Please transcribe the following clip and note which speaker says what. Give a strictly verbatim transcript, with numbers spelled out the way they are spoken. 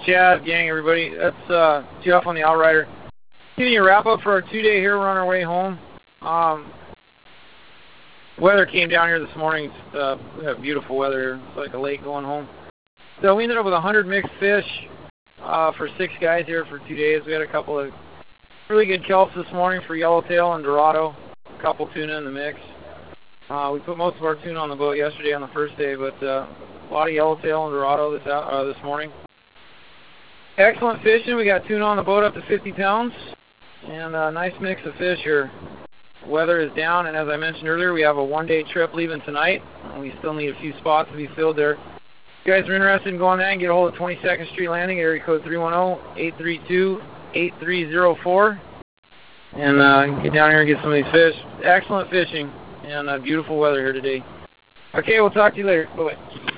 Speaker 1: Chad, gang, everybody. That's uh, Jeff on the Outrider. Giving you a wrap up for our two-day here. We're on our way home. Um, weather came down here this morning. It's, uh, we have beautiful weather here. It's like a lake going home. So we ended up with one hundred mixed fish uh, for six guys here for two days. We had a couple of really good kelps this morning for yellowtail and dorado. A couple tuna in the mix. Uh, we put most of our tuna on the boat yesterday on the first day, but uh, a lot of yellowtail and dorado this out, uh, this morning. Excellent fishing. We got tuna on the boat up to fifty pounds, and a nice mix of fish here. Weather is down, and as I mentioned earlier, we have a one-day trip leaving tonight, and we still need a few spots to be filled there. If you guys are interested in going there, and get a hold of twenty-second Street Landing, area code three one zero, eight three two, eight three zero four, and uh, get down here and get some of these fish. Excellent fishing, and uh, beautiful weather here today. Okay, we'll talk to you later. Bye-bye.